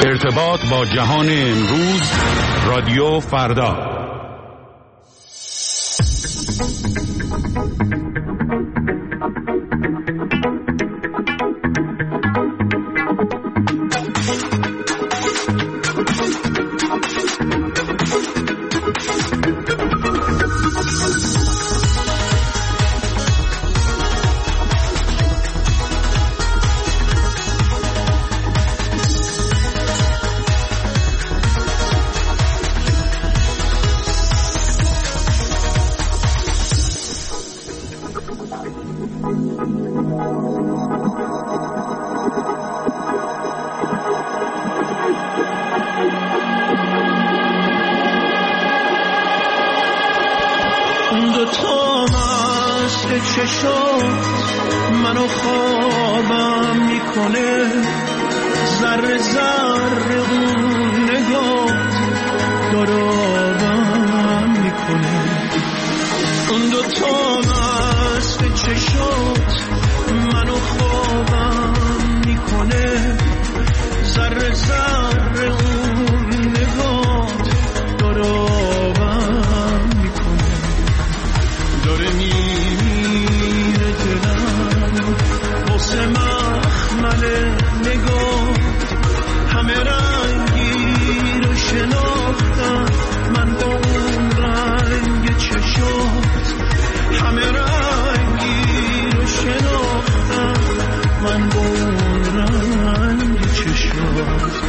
ارتباط با جهان امروز، رادیو فردا. منو خوابم میکنه، ذره ذره اون نگات دارابم میکنه. اون دوتا مست چشات منو خوابم میکنه، ذره ذره اون نگات دارابم میکنه. داره میره دلم واسه مخمل نگات، همه رنگی رو شناختم من با اون رنگ چشات، همه رنگی رو شناختم من با اون رنگ چشات.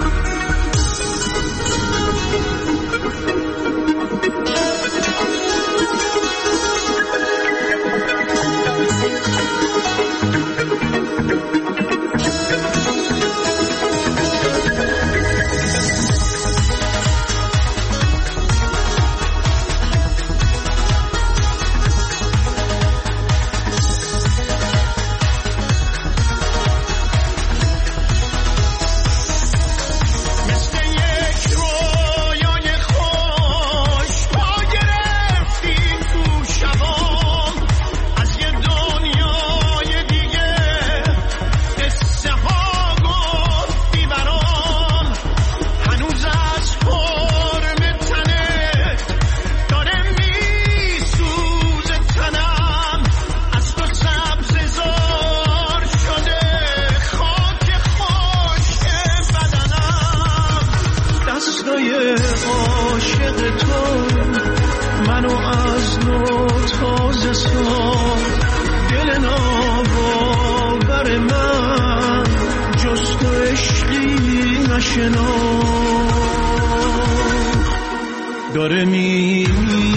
داره میره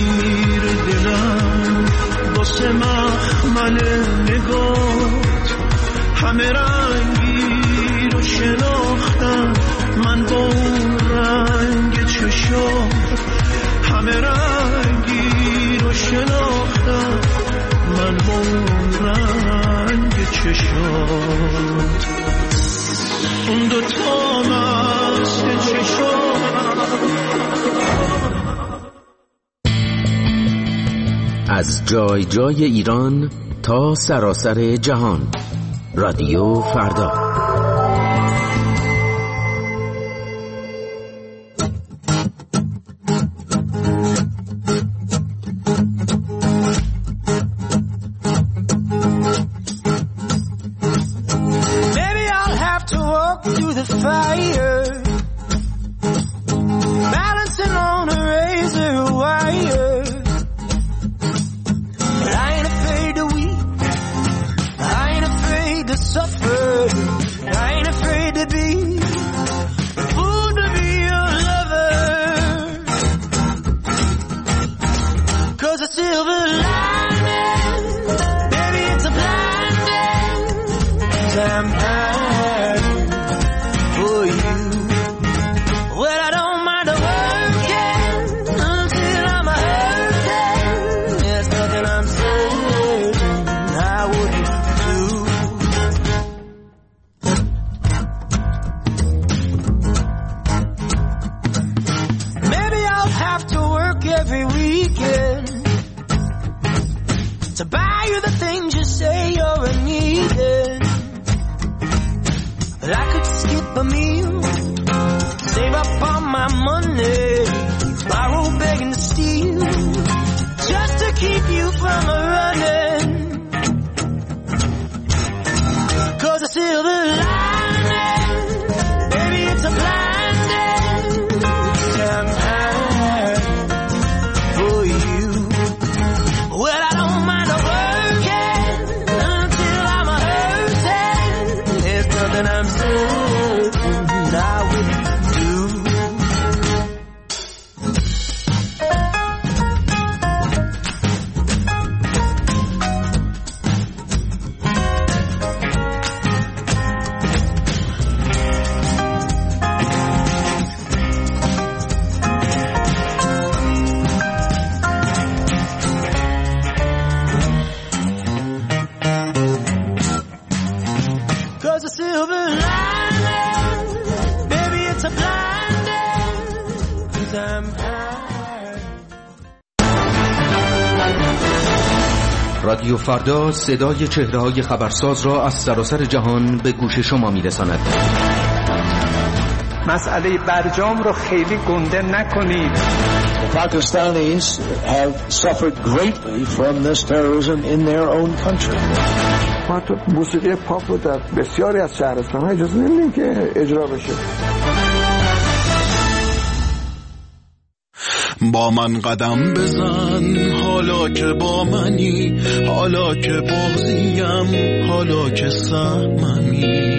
دلم واسه مخمل نگات، همه رنگی رو شناختم من با اون رنگ چشات، همه رنگی رو شناختم من با اون رنگ چشات. اون دوتا مست چشات. از جای جای ایران تا سراسر جهان، رادیو فردا. To buy you the things you say you're needing. But I could skip a meal save up all my money, borrow, begging to steal, just to keep you from running. 'Cause the silver lining, baby, it's a blinding time for you. Well, I don't mind working until I'm hurting. There's nothing I'm certain I wouldn't do. 'Cause the silver lining, baby, it's a blinding 'cause I'm high. رادیو فردا صدای چهره‌های خبرساز را از سراسر جهان به گوش شما می‌رساند. مسئله برجام رو خیلی گنده نکنید. The Pakistanis have suffered greatly from this terrorism in their own country. ما تو موسیقی پاپ رو در بسیاری از شهرستان‌ها اجازه نمیدیم که اجرا بشه. با من قدم بزن حالا که با منی، حالا که بازیم، حالا که سهممی.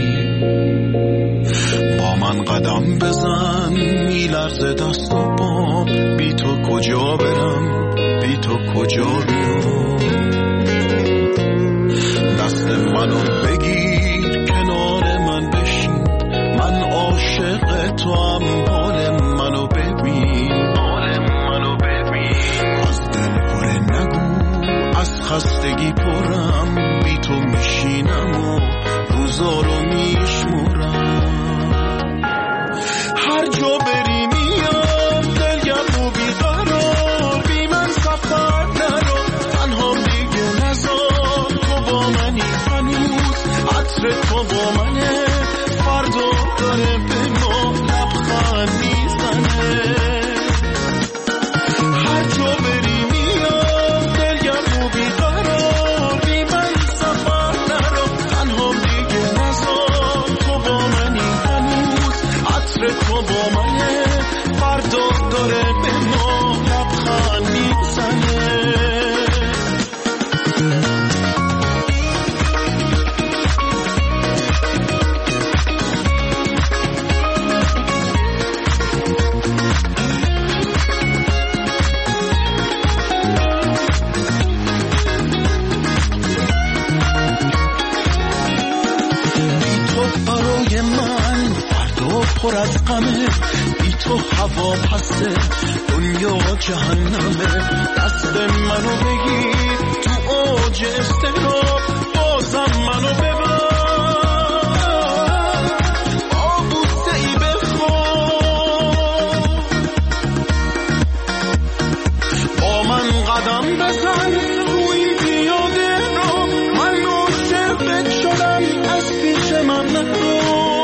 با من قدم بزن میلرزه دست و پام، بی تو کجا برم، بی تو کجا بیام. دست منو بگیر کنار من بشین، من عاشق تو هم، حال منو ببین، حال منو ببین. از دل پره نگو، از خستگی پرم، بی تو میشینم و روزا رو میشمرم. هر جا بری میام دلگرم و بیقرار، بی من سفر نرو، تنها دیگه نزار. تو با منی هنوز، عطر تو با منه، فردا داره به ما لبخند میزنه. هر جا بری میام دلگرم و بیقرار، بی من سفر نرو، تنها دیگه نزار. تو با منی هنوز، عطر تو با منه، فردا داره به ما لبخند میزنه. برای من فردا پر از غمه، بی تو هوا پسه، دنیا جهنمه. دست منو بگیر تو اوج استراب، بازم منو ببر آبوسه ای بخواب. با من قدم بزن تو این پیاده رو، من عاشقت شدم، از پیش من نرو.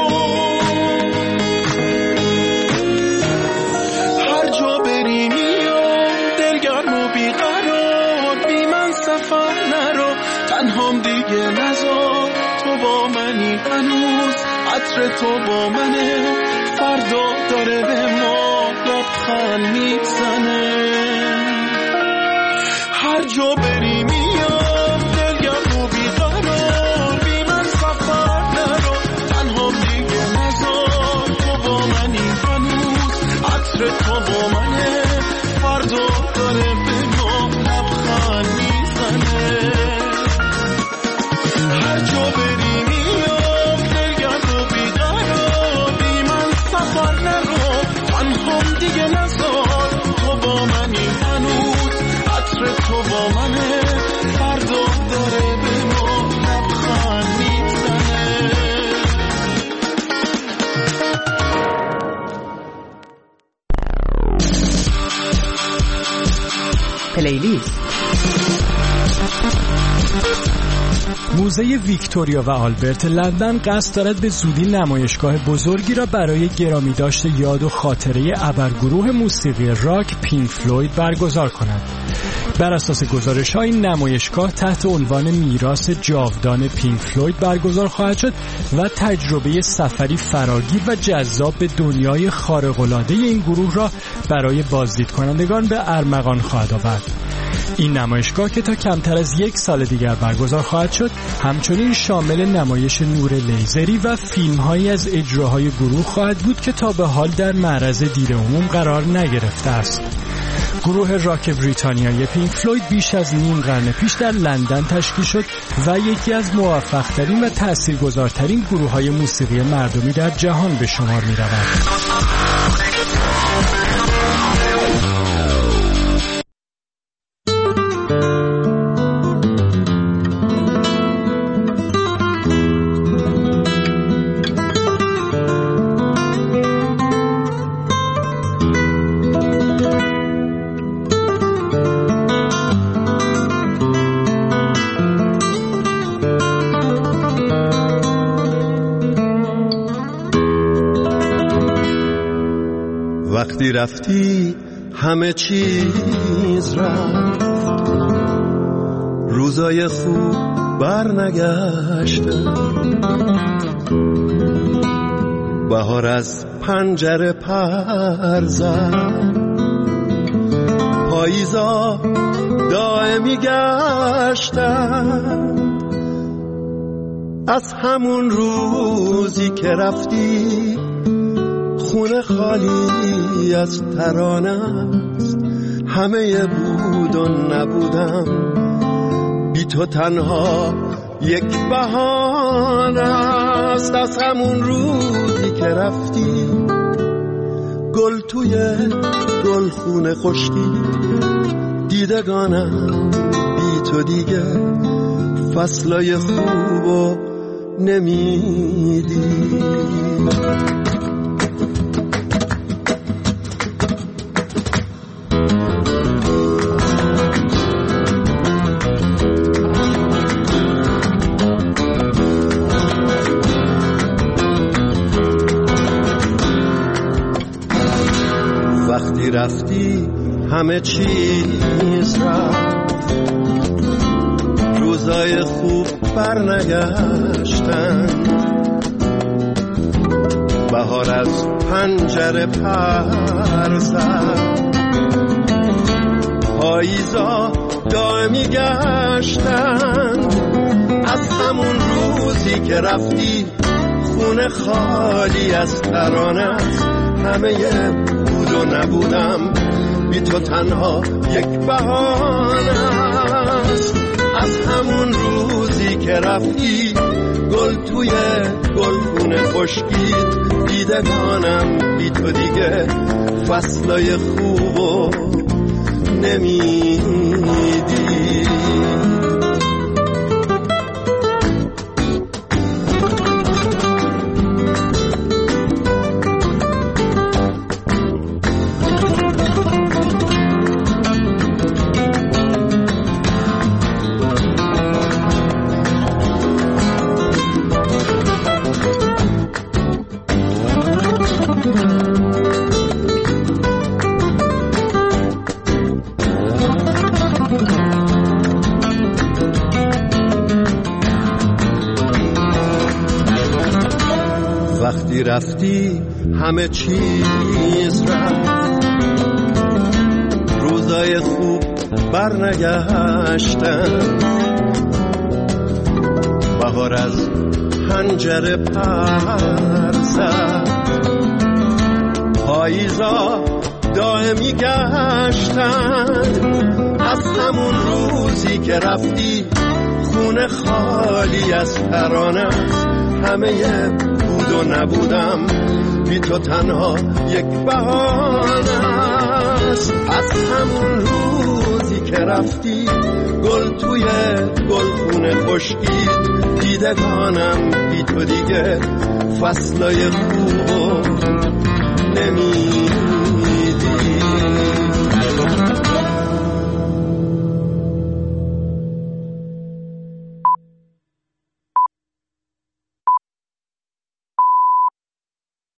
هر جا بری میام دلگرم و بیقرار، بی من سفر نرو، تنهام دیگه نزار. تو با منی هنوز، عطر تو با منه، فردا داره به ما لبخند میزنه. هر جا بری میام دلگرم و بیقرار، بی من سفر نرو، تنها دیگه نزار. تو با منی هنوز، عطر تو با منه، فردا داره به ما لبخند میزنه. هر جا بری میام دلگرم و بیقرار، بی من سفر نرو، تنها دیگه نزار. تو با منی هنوز، عطر تو با منه، فردا داره به ما لبخند میزنه. پلیلیست موزه ویکتوریا و آلبرت لندن قصد دارد به زودی نمایشگاه بزرگی را برای گرامی داشته یاد و خاطره ابرگروه موسیقی راک پینک فلوید برگزار کند. بر اساس گزارش‌ها این نمایشگاه تحت عنوان میراث جاودان پینک فلوید برگزار خواهد شد و تجربه سفری فراگیر و جذاب به دنیای خارق‌العاده این گروه را برای بازدید کنندگان به ارمغان خواهد آورد. این نمایشگاه که تا کمتر از 1 سال دیگر برگزار خواهد شد، همچنین شامل نمایش نور لیزری و فیلم‌هایی از اجراهای گروه خواهد بود که تا به حال در معرض دید عموم قرار نگرفته است. گروه راک بریتانیایی پینک فلوید بیش از نیم قرن پیش در لندن تشکیل شد و یکی از موفق‌ترین و تأثیرگذارترین گروه‌های موسیقی مردمی در جهان به شمار می‌رود. وقتی رفتی همه چیز رفت، روزای خوب برنگشتن، بهار از پنجره پر زد، پاییزا دائمی گشتن. از همون روزی که رفتی خونه خالی از ترانه است، همه بود و نبودم، بی تو تنها یک بهانه است. از همون روزی که رفتی گل توی گلخونه خشکی، دیدگانم بی تو دیگه فصلای خوبو نمیدی. وقتی رفتی همه چیز رفت، روزای خوب برنگشتن، بهار از پنجره پر زد، پاییزا دائمی گشتن. از همون روزی که رفتی خونه خالی از ترانه است، همه بود و نبودم، بی تو تنها یک بهانه است. از همون روزی که رفتی گل توی گلخونه خشکید، دیدگانم بی تو دیگه فصلای خوبو نمیدی. وقتی رفتی همه چیز رفت، روزای خوب برنگشتن، بهار از پنجره پر زد، پاییزا دائمی گشتن. از همون روزی که رفتی خونه خالی از ترانه است، همه بود و نبودم، بی تو تنها یک بهانه است. از همون روزی که رفتی گل توی گلخونه خشکید، دیدگانم بی تو دیگه فصلای خوبو نمیدی.